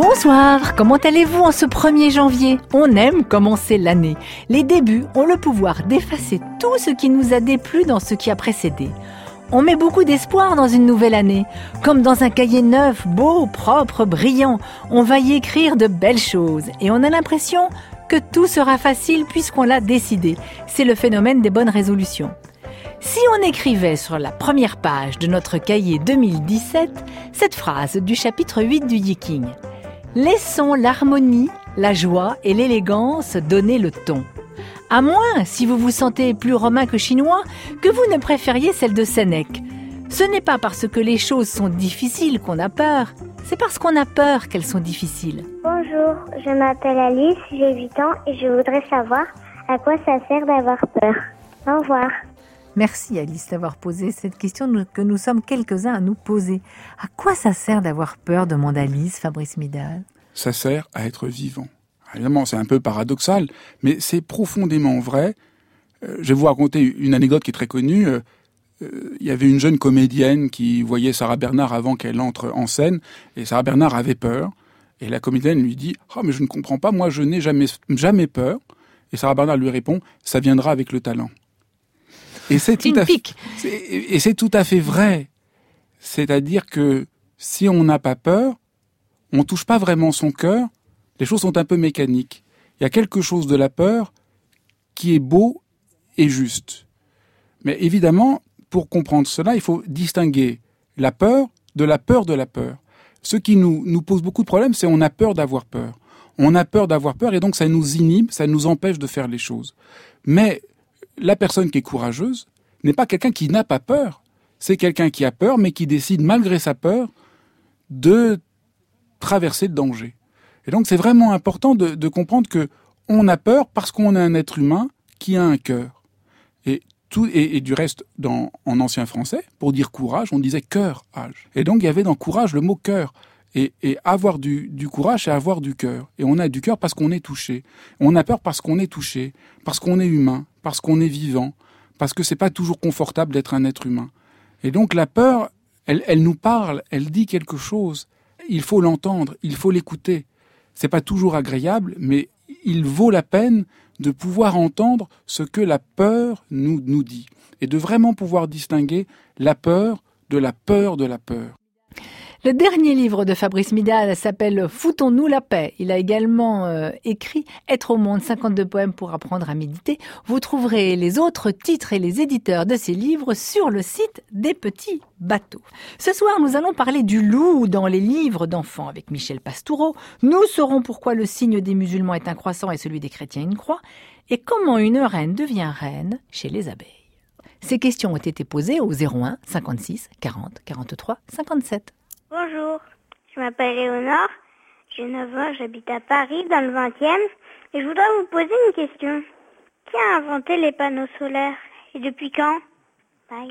Bonsoir, comment allez-vous en ce 1er janvier ? On aime commencer l'année. Les débuts ont le pouvoir d'effacer tout ce qui nous a déplu dans ce qui a précédé. On met beaucoup d'espoir dans une nouvelle année. Comme dans un cahier neuf, beau, propre, brillant, on va y écrire de belles choses. Et on a l'impression que tout sera facile puisqu'on l'a décidé. C'est le phénomène des bonnes résolutions. Si on écrivait sur la première page de notre cahier 2017 cette phrase du chapitre 8 du Yiking. Laissons l'harmonie, la joie et l'élégance donner le ton. À moins, si vous vous sentez plus romain que chinois, que vous ne préfériez celle de Sénèque. Ce n'est pas parce que les choses sont difficiles qu'on a peur, c'est parce qu'on a peur qu'elles sont difficiles. Bonjour, je m'appelle Alice, j'ai 8 ans et je voudrais savoir à quoi ça sert d'avoir peur. Au revoir. Merci Alice d'avoir posé cette question que nous sommes quelques-uns à nous poser. À quoi ça sert d'avoir peur, demande Alice, Fabrice Midal. Ça sert à être vivant. Évidemment, c'est un peu paradoxal, mais c'est profondément vrai. Je vais vous raconter une anecdote qui est très connue. Il y avait une jeune comédienne qui voyait Sarah Bernard avant qu'elle entre en scène, et Sarah Bernard avait peur. Et la comédienne lui dit « Ah, mais je ne comprends pas, moi je n'ai jamais peur. » Et Sarah Bernard lui répond « Ça viendra avec le talent. » Et c'est tout à fait vrai. C'est-à-dire que si on n'a pas peur, on touche pas vraiment son cœur, les choses sont un peu mécaniques. Il y a quelque chose de la peur qui est beau et juste. Mais évidemment, pour comprendre cela, il faut distinguer la peur de la peur de la peur. Ce qui nous pose beaucoup de problèmes, c'est on a peur d'avoir peur. On a peur d'avoir peur et donc ça nous inhibe, ça nous empêche de faire les choses. Mais la personne qui est courageuse n'est pas quelqu'un qui n'a pas peur. C'est quelqu'un qui a peur, mais qui décide, malgré sa peur, de traverser le danger. Et donc, c'est vraiment important de comprendre que on a peur parce qu'on est un être humain qui a un cœur. Et du reste, en ancien français, pour dire courage, on disait cœur-age. Et donc, il y avait dans courage le mot cœur. Et avoir du courage, c'est avoir du cœur. Et on a du cœur parce qu'on est touché. On a peur parce qu'on est touché, parce qu'on est humain, parce qu'on est vivant, parce que c'est pas toujours confortable d'être un être humain. Et donc la peur, elle nous parle, elle dit quelque chose. Il faut l'entendre, il faut l'écouter. C'est pas toujours agréable, mais il vaut la peine de pouvoir entendre ce que la peur nous dit. Et de vraiment pouvoir distinguer la peur de la peur de la peur. Le dernier livre de Fabrice Midal s'appelle « Foutons-nous la paix ». Il a également écrit « Être au monde, 52 poèmes pour apprendre à méditer ». Vous trouverez les autres titres et les éditeurs de ces livres sur le site des Petits Bateaux. Ce soir, nous allons parler du loup dans les livres d'enfants avec Michel Pastoureau. Nous saurons pourquoi le signe des musulmans est un croissant et celui des chrétiens une croix. Et comment une reine devient reine chez les abeilles. Ces questions ont été posées au 01 56 40 43 57. Bonjour, je m'appelle Léonore, j'ai 9 ans, j'habite à Paris dans le 20e et je voudrais vous poser une question. Qui a inventé les panneaux solaires et depuis quand ? Bye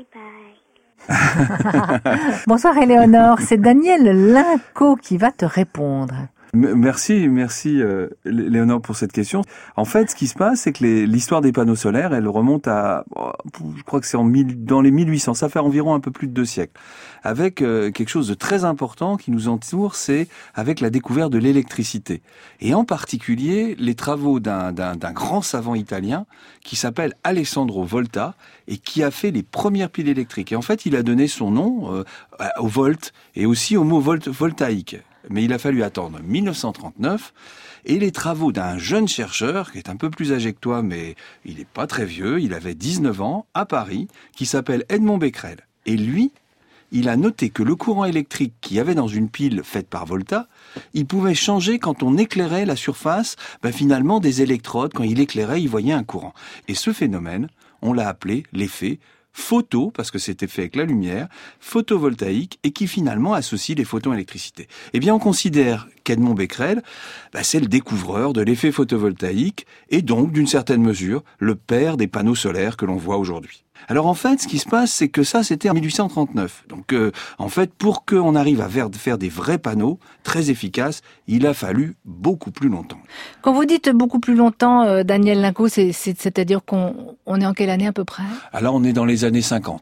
bye. Bonsoir Éléonore, c'est Daniel Linco qui va te répondre. Merci Léonore pour cette question. En fait, ce qui se passe, c'est que l'histoire des panneaux solaires, elle remonte à, je crois que c'est dans les 1800, ça fait environ un peu plus de 2 siècles. Avec quelque chose de très important qui nous entoure, c'est avec la découverte de l'électricité. Et en particulier, les travaux d'un grand savant italien qui s'appelle Alessandro Volta et qui a fait les premières piles électriques. Et en fait, il a donné son nom au volt et aussi au mot voltaïque. Mais il a fallu attendre 1939 et les travaux d'un jeune chercheur qui est un peu plus âgé que toi, mais il n'est pas très vieux, il avait 19 ans, à Paris, qui s'appelle Edmond Becquerel. Et lui, il a noté que le courant électrique qu'il y avait dans une pile faite par Volta, il pouvait changer quand on éclairait la surface, finalement des électrodes, quand il éclairait, il voyait un courant. Et ce phénomène, on l'a appelé l'effet photo, parce que c'était fait avec la lumière, photovoltaïque, et qui finalement associe les photons à l'électricité. Eh bien, on considère qu'Edmond Becquerel, c'est le découvreur de l'effet photovoltaïque, et donc, d'une certaine mesure, le père des panneaux solaires que l'on voit aujourd'hui. Alors en fait, ce qui se passe, c'est que ça, c'était en 1839. Donc en fait, pour qu'on arrive à faire des vrais panneaux très efficaces, il a fallu beaucoup plus longtemps. Quand vous dites beaucoup plus longtemps, Daniel Linco, c'est-à-dire qu'on est en quelle année à peu près ? Alors on est dans les années 50.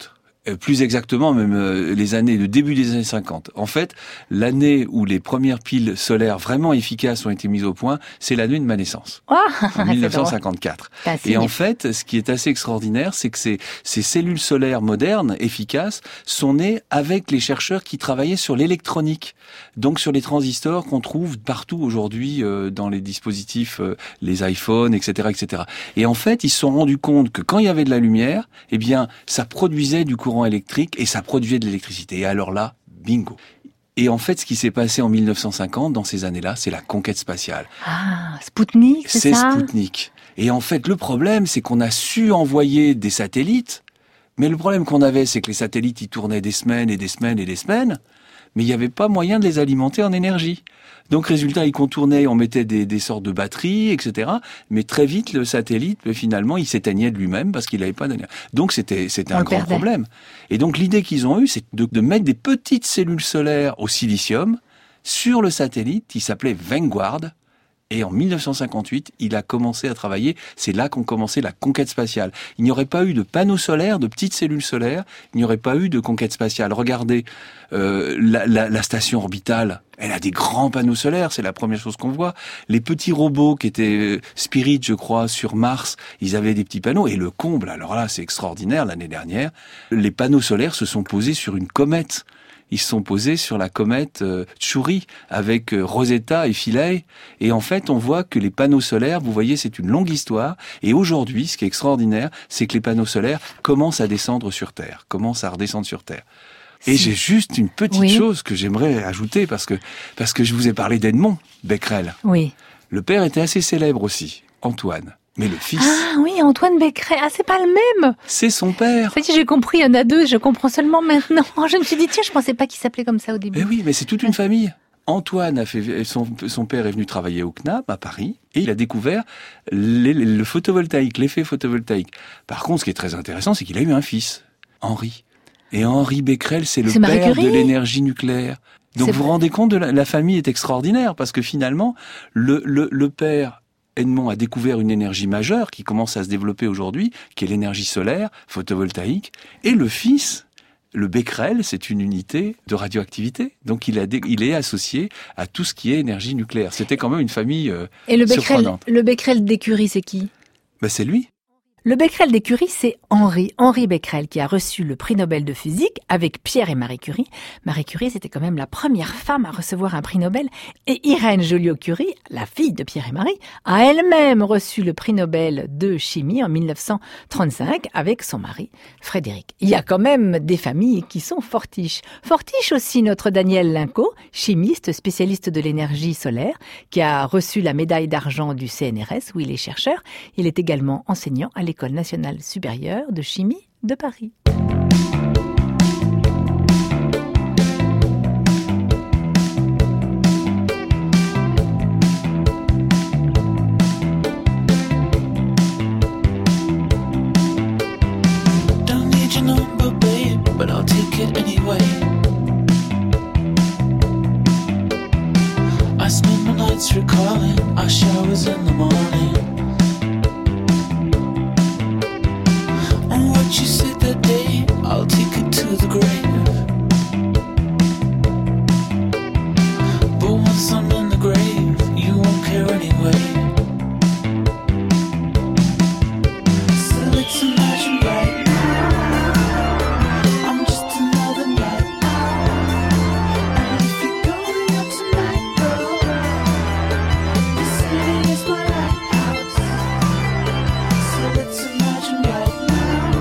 Plus exactement, même le début des années 50. En fait, l'année où les premières piles solaires vraiment efficaces ont été mises au point, c'est l'année de ma naissance, en 1954. Et en fait, ce qui est assez extraordinaire, c'est que ces cellules solaires modernes, efficaces, sont nées avec les chercheurs qui travaillaient sur l'électronique, donc sur les transistors qu'on trouve partout aujourd'hui dans les dispositifs, les iPhones, etc., etc. Et en fait, ils se sont rendus compte que quand il y avait de la lumière, eh bien, ça produisait du courant électrique et ça produisait de l'électricité. Et alors là, bingo. Et en fait, ce qui s'est passé en 1950, dans ces années-là, c'est la conquête spatiale. Ah, Spoutnik, c'est ça ? C'est Spoutnik. Et en fait, le problème, c'est qu'on a su envoyer des satellites, mais le problème qu'on avait, c'est que les satellites, ils tournaient des semaines et des semaines et des semaines, mais il n'y avait pas moyen de les alimenter en énergie. Donc, résultat, ils contournaient, on mettait des sortes de batteries, etc. Mais très vite, le satellite, finalement, il s'éteignait de lui-même parce qu'il n'avait pas d'énergie. Donc, c'était un grand problème. Et donc, l'idée qu'ils ont eue, c'est de mettre des petites cellules solaires au silicium sur le satellite qui s'appelait Vanguard. Et en 1958, il a commencé à travailler. C'est là qu'ont commencé la conquête spatiale. Il n'y aurait pas eu de panneaux solaires, de petites cellules solaires. Il n'y aurait pas eu de conquête spatiale. Regardez, la station orbitale, elle a des grands panneaux solaires. C'est la première chose qu'on voit. Les petits robots qui étaient Spirit, je crois, sur Mars, ils avaient des petits panneaux. Et le comble, alors là, c'est extraordinaire. L'année dernière, les panneaux solaires se sont posés sur une comète. Ils se sont posés sur la comète Chury avec Rosetta et Philae. Et en fait, on voit que les panneaux solaires, vous voyez, c'est une longue histoire. Et aujourd'hui, ce qui est extraordinaire, c'est que les panneaux solaires commencent à descendre sur Terre, commencent à redescendre sur Terre. Et j'ai juste une petite chose que j'aimerais ajouter parce que je vous ai parlé d'Edmond Becquerel. Oui. Le père était assez célèbre aussi, Antoine. Mais le fils... Ah oui, Antoine Becquerel. Ah, c'est pas le même. C'est son père. Ça y est, j'ai compris, il y en a deux, je comprends seulement maintenant. Je me suis dit, tiens, je pensais pas qu'il s'appelait comme ça au début. Mais oui, mais c'est toute une famille. Antoine son père est venu travailler au CNAP à Paris et il a découvert le photovoltaïque, l'effet photovoltaïque. Par contre, ce qui est très intéressant, c'est qu'il a eu un fils, Henri. Et Henri Becquerel, c'est le père de l'énergie nucléaire. Donc vous vous rendez compte, la famille est extraordinaire parce que finalement, le père... Edmond a découvert une énergie majeure qui commence à se développer aujourd'hui, qui est l'énergie solaire, photovoltaïque. Et le fils, le Becquerel, c'est une unité de radioactivité. Donc il est associé à tout ce qui est énergie nucléaire. C'était quand même une famille surprenante. Le Becquerel d'Écurie, c'est qui ? C'est lui. Le Becquerel d'Écurie, c'est Henri Becquerel qui a reçu le prix Nobel de physique avec Pierre et Marie Curie. Marie Curie, c'était quand même la première femme à recevoir un prix Nobel. Et Irène Joliot-Curie, la fille de Pierre et Marie, a elle-même reçu le prix Nobel de chimie en 1935 avec son mari Frédéric. Il y a quand même des familles qui sont fortiches. Fortiche aussi notre Daniel Linco, chimiste spécialiste de l'énergie solaire, qui a reçu la médaille d'argent du CNRS où il est chercheur. Il est également enseignant à l'École nationale supérieure de chimie de Paris. Don't need your number, babe, but I'll take it anyway. I spend my nights recalling our showers in the morning. What you said that day, I'll take it to the grave. But once I'm in the grave, you won't care anyway. So let's imagine right now, I'm just another night. And if you're going out tonight, girl, the city is my lighthouse. So let's imagine right now.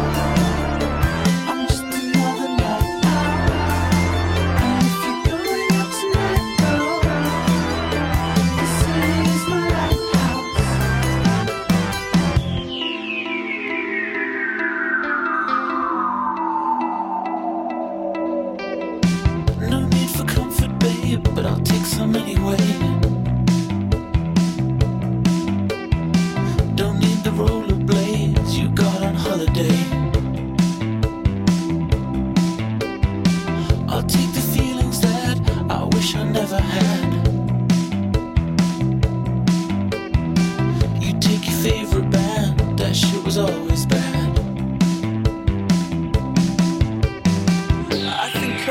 But I'll take some anyway. Don't need the rollerblades you got on holiday. I'll take the feelings that I wish I never had. You take your favorite band, that shit was always bad.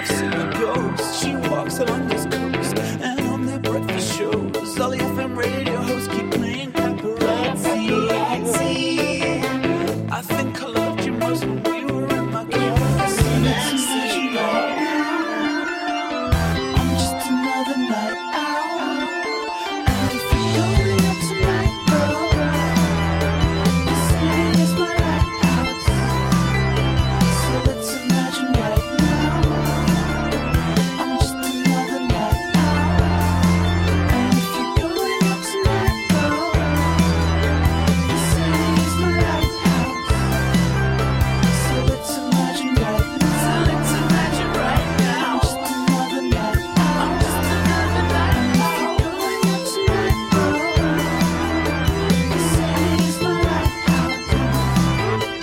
I've seen a ghost. She walks along this coast, and on their breakfast shows, all the FM radio hosts keep playing paparazzi. I think I loved you most when we were in my class. I'm just another night out. And if you're going up tonight, girl, the city is my lighthouse. So let's imagine right now. I'm just another night out. And if you're going up tonight, girl, the city is my lighthouse. So let's imagine right now. So let's imagine right now. I'm just another night out. I'm just another night out. If you're going up tonight, girl, the city is my lighthouse.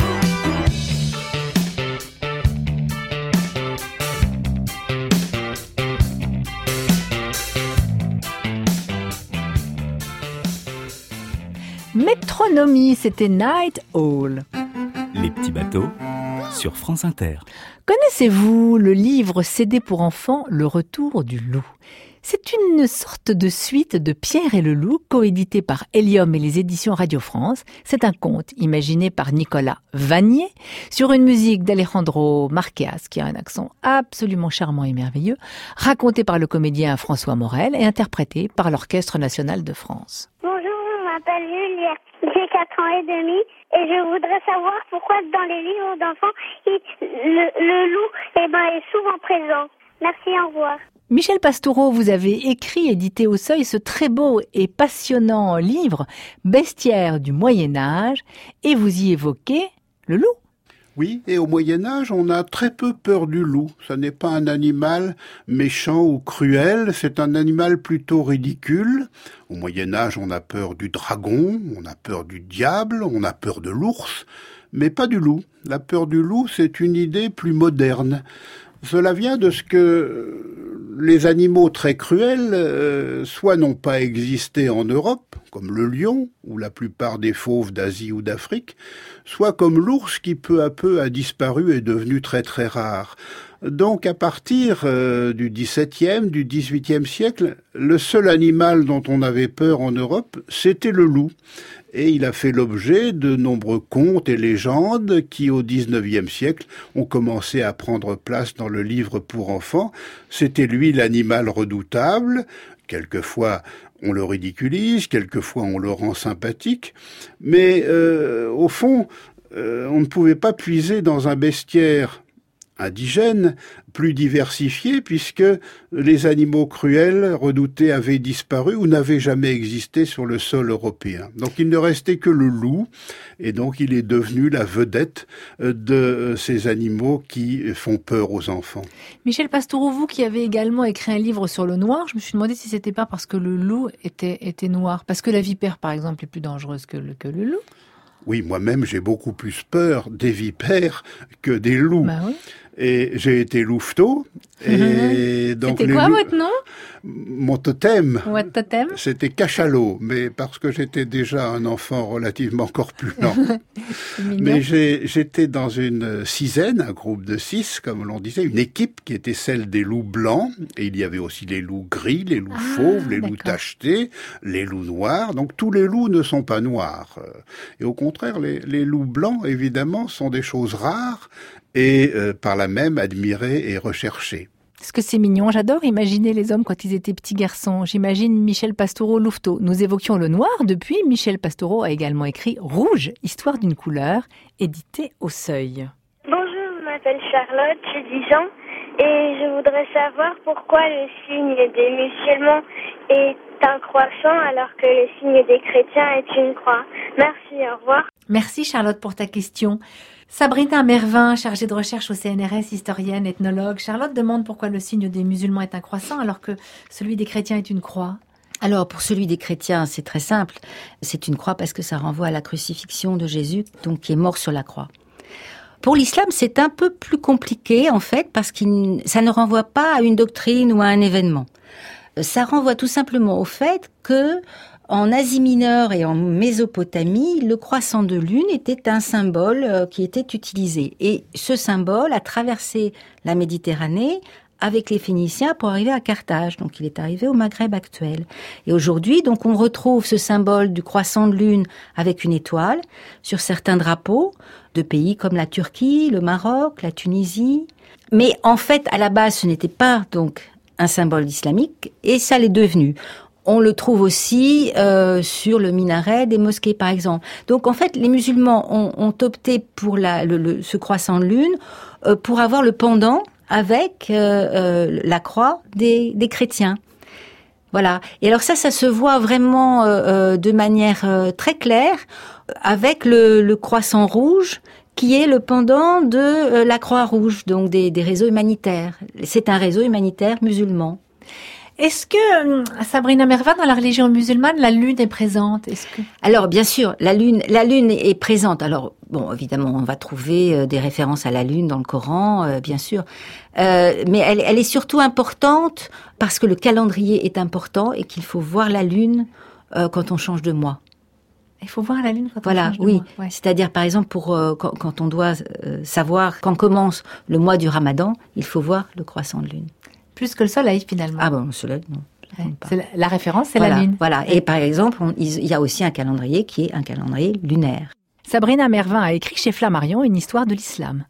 Métronomie, c'était Night Owl. Les petits bateaux sur France Inter. Connaissez-vous le livre CD pour enfants, Le Retour du Loup ? C'est une sorte de suite de Pierre et le Loup, coédité par Hélium et les éditions Radio France. C'est un conte imaginé par Nicolas Vanier sur une musique d'Alejandro Marquez, qui a un accent absolument charmant et merveilleux, raconté par le comédien François Morel et interprété par l'Orchestre national de France. Bonjour, je m'appelle Juliette. J'ai 4 ans et demi et je voudrais savoir pourquoi dans les livres d'enfants, le loup est souvent présent. Merci, au revoir. Michel Pastoureau, vous avez écrit, édité au Seuil, ce très beau et passionnant livre « Bestiaire du Moyen-Âge » et vous y évoquez le loup. Oui, et au Moyen-Âge, on a très peu peur du loup. Ce n'est pas un animal méchant ou cruel, c'est un animal plutôt ridicule. Au Moyen-Âge, on a peur du dragon, on a peur du diable, on a peur de l'ours, mais pas du loup. La peur du loup, c'est une idée plus moderne. Cela vient de ce que les animaux très cruels, soit n'ont pas existé en Europe, comme le lion ou la plupart des fauves d'Asie ou d'Afrique, soit comme l'ours qui peu à peu a disparu et est devenu très très rare. Donc à partir du XVIIe, du XVIIIe siècle, le seul animal dont on avait peur en Europe, c'était le loup. Et il a fait l'objet de nombreux contes et légendes qui, au XIXe siècle, ont commencé à prendre place dans le livre pour enfants. C'était lui l'animal redoutable. Quelquefois, on le ridiculise, quelquefois, on le rend sympathique. Mais au fond, on ne pouvait pas puiser dans un bestiaire indigène, plus diversifié, puisque les animaux cruels redoutés avaient disparu ou n'avaient jamais existé sur le sol européen. Donc il ne restait que le loup, et donc il est devenu la vedette de ces animaux qui font peur aux enfants. Michel Pastoureau, vous qui avez également écrit un livre sur le noir, je me suis demandé si c'était pas parce que le loup était noir. Parce que la vipère, par exemple, est plus dangereuse que le loup. Oui, moi-même, j'ai beaucoup plus peur des vipères que des loups. Bah oui. Et j'ai été louveteau. Et donc c'était quoi votre nom ? Mon totem, Votre totem ? c'était cachalot, mais parce que j'étais déjà un enfant relativement corpulent. Mais j'étais dans une sisaine, un groupe de 6, comme l'on disait, une équipe qui était celle des loups blancs, et il y avait aussi les loups gris, les loups fauves, les loups tachetés, les loups noirs. Donc tous les loups ne sont pas noirs. Et au contraire, les loups blancs, évidemment, sont des choses rares, et par là même admirées et recherchées. Est-ce que c'est mignon ? J'adore imaginer les hommes quand ils étaient petits garçons. J'imagine Michel Pastoureau louveteau. Nous évoquions le noir. Depuis, Michel Pastoureau a également écrit Rouge, histoire d'une couleur, édité au Seuil. Bonjour, je m'appelle Charlotte, j'ai 10 ans et je voudrais savoir pourquoi le signe des musulmans est un croissant alors que le signe des chrétiens est une croix. Merci, au revoir. Merci Charlotte pour ta question. Sabrina Mervin, chargée de recherche au CNRS, historienne, ethnologue. Charlotte demande pourquoi le signe des musulmans est un croissant alors que celui des chrétiens est une croix. Alors, pour celui des chrétiens, c'est très simple. C'est une croix parce que ça renvoie à la crucifixion de Jésus, donc qui est mort sur la croix. Pour l'islam, c'est un peu plus compliqué, en fait, parce que ça ne renvoie pas à une doctrine ou à un événement. Ça renvoie tout simplement au fait que, en Asie mineure et en Mésopotamie, le croissant de lune était un symbole qui était utilisé. Et ce symbole a traversé la Méditerranée, avec les Phéniciens pour arriver à Carthage. Donc il est arrivé au Maghreb actuel. Et aujourd'hui, donc on retrouve ce symbole du croissant de lune avec une étoile sur certains drapeaux de pays comme la Turquie, le Maroc, la Tunisie. Mais en fait, à la base, ce n'était pas donc un symbole islamique et ça l'est devenu. On le trouve aussi sur le minaret des mosquées, par exemple. Donc, en fait, les musulmans ont opté pour ce croissant de lune pour avoir le pendant avec la croix des chrétiens. Voilà. Et alors ça se voit vraiment de manière très claire avec le croissant rouge qui est le pendant de la Croix-Rouge, donc des réseaux humanitaires. C'est un réseau humanitaire musulman. Est-ce que, Sabrina Merva, dans la religion musulmane, la lune est présente? Alors, bien sûr, la lune est présente. Alors, bon, évidemment, on va trouver des références à la lune dans le Coran, bien sûr. Mais elle est surtout importante parce que le calendrier est important et qu'il faut voir la lune quand on change de mois. Il faut voir la lune quand voilà, on change de oui. mois. Ouais. C'est-à-dire, par exemple, quand on doit savoir quand commence le mois du Ramadan, il faut voir le croissant de lune. Plus que le soleil, finalement. Ah bon, le soleil, non. Ouais. La référence, c'est voilà, la lune. Voilà. Et par exemple, il y a aussi un calendrier qui est un calendrier lunaire. Sabrina Mervin a écrit chez Flammarion une histoire de l'islam.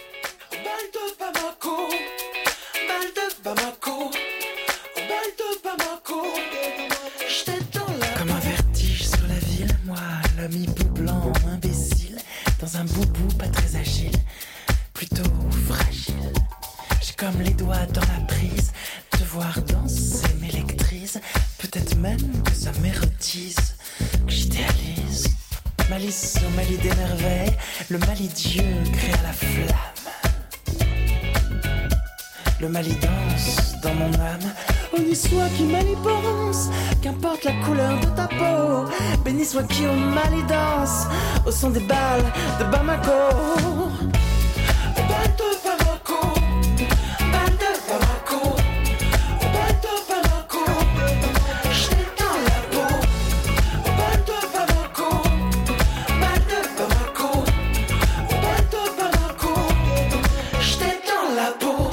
Comme un vertige sur la ville, moi, l'homme hibou blanc, imbécile, dans un boubou pas très agile, plutôt fragile. J'ai comme les doigts dans la prise, te voir danser m'électrise, peut-être même que ça m'érotise, que j'idéalise. Malice au Mali des merveilles, le Mali Dieu crée à la flamme. Le Mali danse dans mon âme. Honni soit qui Mali pense, qu'importe la couleur de ta peau. Béni soit qui au Mali danse, au son des balles de Bamako. Balles de Bamako, balles de Bamako, balles de Bamako. J'étais dans la peau. Balles de Bamako, balles de Bamako, balles de Bamako. J'étais dans la peau.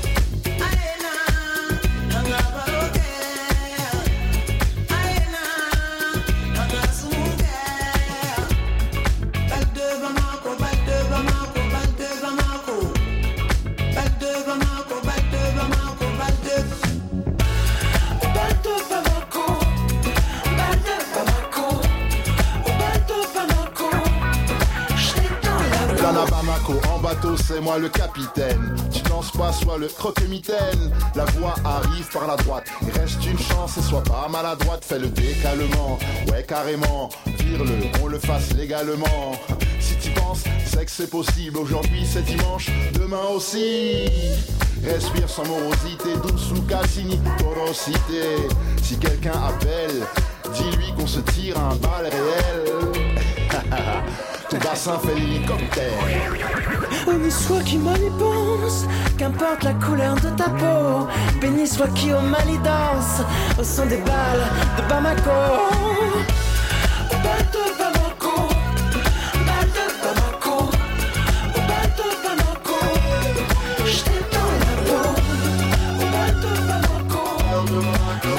À Bamako, en bateau, c'est moi le capitaine. Tu danses pas, sois le croque-mitaine. La voix arrive par la droite. Il reste une chance et sois pas maladroite. Fais le décalement, ouais carrément. Vire-le, on le fasse légalement. Si tu penses, c'est que c'est possible. Aujourd'hui c'est dimanche, demain aussi. Respire sans morosité, douce ou Cassini, porosité. Si quelqu'un appelle, dis-lui qu'on se tire un bal réel. Ton bassin fait l'hélicoptère. Béni soit qui Mali pense, qu'importe la couleur de ta peau. Béni soit qui au Mali danse, au son des balles de Bamako. Balles de Bamako, balles de Bamako, balles de Bamako. J'étais dans la peau. Balles de Bamako, balles de Bamako.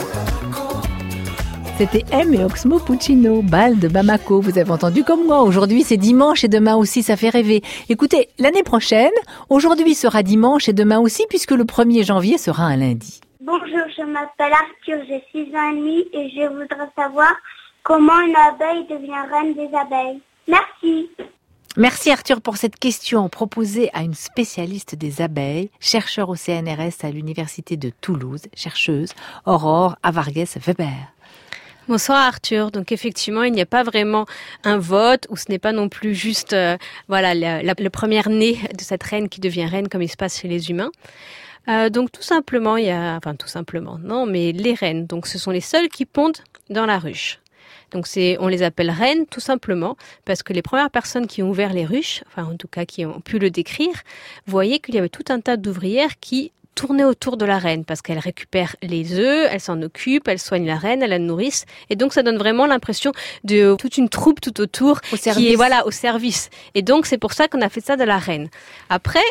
C'était M et Oxmo Puccino, Bal de Bamako. Vous avez entendu comme moi, aujourd'hui c'est dimanche et demain aussi ça fait rêver. Écoutez, l'année prochaine, aujourd'hui sera dimanche et demain aussi puisque le 1er janvier sera un lundi. Bonjour, je m'appelle Arthur, j'ai 6 ans et demi et je voudrais savoir comment une abeille devient reine des abeilles. Merci. Merci Arthur pour cette question proposée à une spécialiste des abeilles, chercheur au CNRS à l'Université de Toulouse, chercheuse Aurore Avargues-Weber. Bonsoir Arthur. Donc effectivement, il n'y a pas vraiment un vote ou ce n'est pas non plus juste le premier né de cette reine qui devient reine comme il se passe chez les humains. Donc tout simplement, mais les reines, donc ce sont les seules qui pondent dans la ruche. Donc on les appelle reines tout simplement parce que les premières personnes qui ont ouvert les ruches, enfin en tout cas qui ont pu le décrire, voyaient qu'il y avait tout un tas d'ouvrières qui tourner autour de la reine parce qu'elle récupère les œufs, elle s'en occupe, elle soigne la reine, elle la nourrisse et donc ça donne vraiment l'impression de toute une troupe tout autour qui est au service. Et donc c'est pour ça qu'on a fait ça de la reine. Après,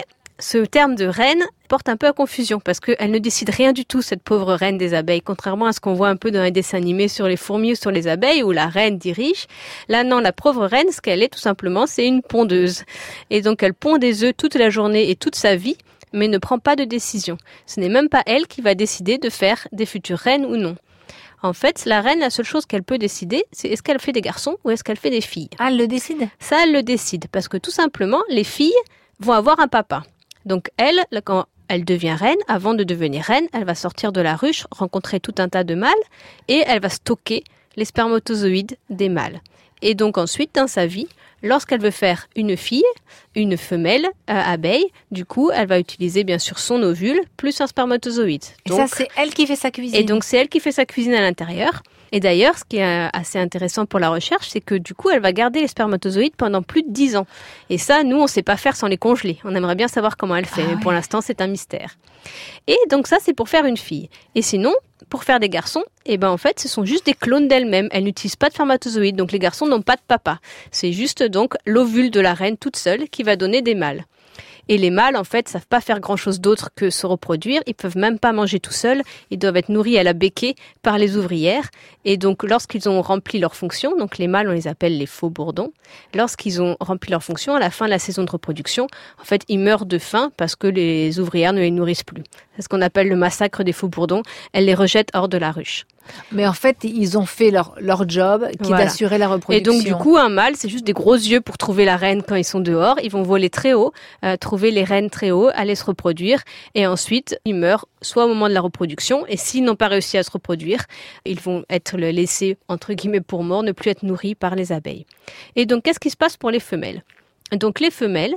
ce terme de reine porte un peu à confusion parce qu'elle ne décide rien du tout, cette pauvre reine des abeilles, contrairement à ce qu'on voit un peu dans les dessins animés sur les fourmis ou sur les abeilles où la reine dirige. Là, non, la pauvre reine, ce qu'elle est tout simplement, c'est une pondeuse. Et donc, elle pond des œufs toute la journée et toute sa vie, mais ne prend pas de décision. Ce n'est même pas elle qui va décider de faire des futures reines ou non. En fait, la reine, la seule chose qu'elle peut décider, c'est est-ce qu'elle fait des garçons ou est-ce qu'elle fait des filles. Ah, elle le décide? Ça, elle le décide, parce que tout simplement, les filles vont avoir un papa. Donc elle, quand elle devient reine, avant de devenir reine, elle va sortir de la ruche, rencontrer tout un tas de mâles, et elle va stocker les spermatozoïdes des mâles. Et donc ensuite, dans sa vie, lorsqu'elle veut faire une fille, une femelle abeille, du coup, elle va utiliser bien sûr son ovule plus un spermatozoïde. Donc, et ça, c'est elle qui fait sa cuisine. Et donc, c'est elle qui fait sa cuisine à l'intérieur. Et d'ailleurs, ce qui est assez intéressant pour la recherche, c'est que du coup, elle va garder les spermatozoïdes pendant plus de 10 ans. Et ça, nous, on ne sait pas faire sans les congeler. On aimerait bien savoir comment elle fait, mais pour l'instant, c'est un mystère. Et donc ça, c'est pour faire une fille. Et sinon, pour faire des garçons, eh ben en fait, ce sont juste des clones d'elles-mêmes. Elles n'utilisent pas de spermatozoïdes, donc les garçons n'ont pas de papa. C'est juste donc l'ovule de la reine toute seule qui va donner des mâles. Et les mâles, en fait, savent pas faire grand-chose d'autre que se reproduire. Ils peuvent même pas manger tout seuls. Ils doivent être nourris à la béquée par les ouvrières. Et donc, lorsqu'ils ont rempli leur fonction, donc les mâles, on les appelle les faux bourdons. Lorsqu'ils ont rempli leur fonction, à la fin de la saison de reproduction, en fait, ils meurent de faim parce que les ouvrières ne les nourrissent plus. C'est ce qu'on appelle le massacre des faux bourdons. Elles les rejettent hors de la ruche. Mais en fait, ils ont fait leur job qui est d'assurer la reproduction. Et donc, du coup, un mâle, c'est juste des gros yeux pour trouver la reine quand ils sont dehors. Ils vont voler très haut, trouver les reines très haut, aller se reproduire. Et ensuite, ils meurent soit au moment de la reproduction. Et s'ils n'ont pas réussi à se reproduire, ils vont être laissés, entre guillemets, pour mort, ne plus être nourris par les abeilles. Et donc, qu'est-ce qui se passe pour les femelles? Donc, les femelles,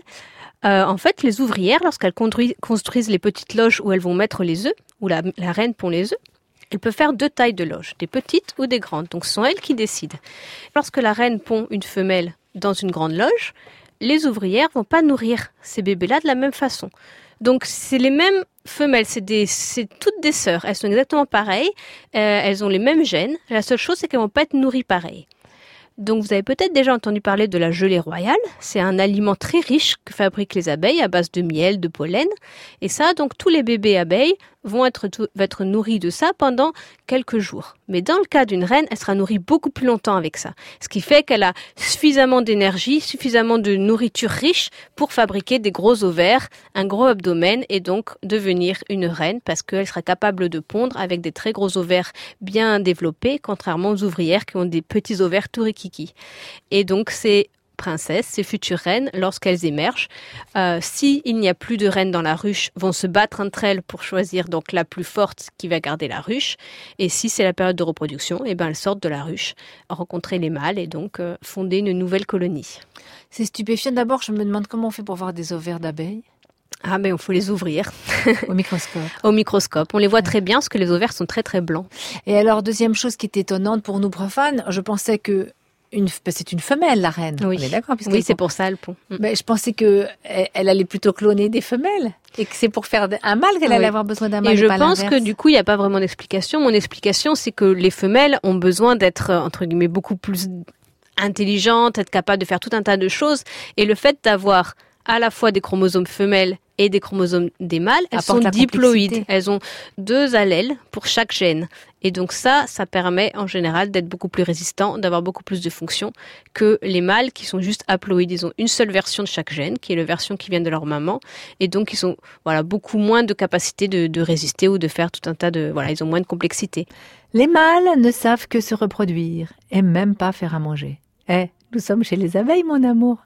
en fait, les ouvrières, lorsqu'elles construisent les petites loges où elles vont mettre les œufs, où la reine pond les œufs, elle peut faire 2 tailles de loges, des petites ou des grandes. Donc, ce sont elles qui décident. Lorsque la reine pond une femelle dans une grande loge, les ouvrières vont pas nourrir ces bébés-là de la même façon. Donc, c'est les mêmes femelles, c'est toutes des sœurs. Elles sont exactement pareilles, elles ont les mêmes gènes. La seule chose, c'est qu'elles vont pas être nourries pareil. Donc, vous avez peut-être déjà entendu parler de la gelée royale. C'est un aliment très riche que fabriquent les abeilles à base de miel, de pollen. Et ça, donc, tous les bébés abeilles vont être nourris de ça pendant quelques jours. Mais dans le cas d'une reine, elle sera nourrie beaucoup plus longtemps avec ça. Ce qui fait qu'elle a suffisamment d'énergie, suffisamment de nourriture riche pour fabriquer des gros ovaires, un gros abdomen et donc devenir une reine parce qu'elle sera capable de pondre avec des très gros ovaires bien développés, contrairement aux ouvrières qui ont des petits ovaires tout rikiki. Et donc, ces princesses, ces futures reines, lorsqu'elles émergent, s'il n'y a plus de reines dans la ruche, vont se battre entre elles pour choisir donc la plus forte qui va garder la ruche. Et si c'est la période de reproduction, eh ben elles sortent de la ruche, rencontrer les mâles et donc fonder une nouvelle colonie. C'est stupéfiant. D'abord, je me demande comment on fait pour voir des ovaires d'abeilles. Ah, mais il faut les ouvrir. Au microscope. Au microscope. On les voit très bien parce que les ovaires sont très très blancs. Et alors, deuxième chose qui est étonnante pour nous profanes, je pensais que c'est une femelle, la reine. Oui, on est d'accord. Oui, c'est pour ça, elle pond. Mais je pensais que elle allait plutôt cloner des femelles et que c'est pour faire un mâle qu'elle allait avoir besoin d'un mâle. Et je pense que du coup, il n'y a pas vraiment d'explication. Mon explication, c'est que les femelles ont besoin d'être, entre guillemets, beaucoup plus intelligentes, être capables de faire tout un tas de choses. Et le fait d'avoir à la fois des chromosomes femelles et des chromosomes des mâles, elles sont diploïdes. Elles ont 2 allèles pour chaque gène. Et donc ça permet en général d'être beaucoup plus résistant, d'avoir beaucoup plus de fonctions que les mâles qui sont juste haploïdes. Ils ont une seule version de chaque gène, qui est la version qui vient de leur maman. Et donc ils ont beaucoup moins de capacité de résister ou de faire tout un tas de... ils ont moins de complexité. Les mâles ne savent que se reproduire et même pas faire à manger. Nous sommes chez les abeilles, mon amour.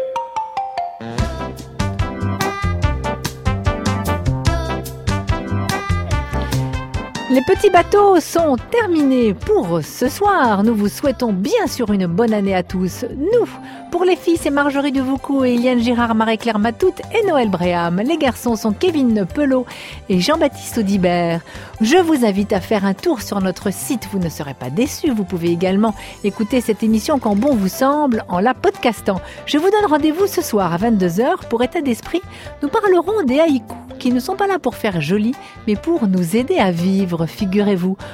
Les petits bateaux sont terminés pour ce soir. Nous vous souhaitons bien sûr une bonne année à tous. Nous, pour les filles, c'est Marjorie Devoucou et Eliane Girard, Marie-Claire Matoute et Noël Bréham. Les garçons sont Kevin Pelot et Jean-Baptiste Audibert. Je vous invite à faire un tour sur notre site. Vous ne serez pas déçus. Vous pouvez également écouter cette émission quand bon vous semble en la podcastant. Je vous donne rendez-vous ce soir à 22h pour État d'esprit. Nous parlerons des haïkus qui ne sont pas là pour faire joli, mais pour nous aider à vivre. Figurez-vous,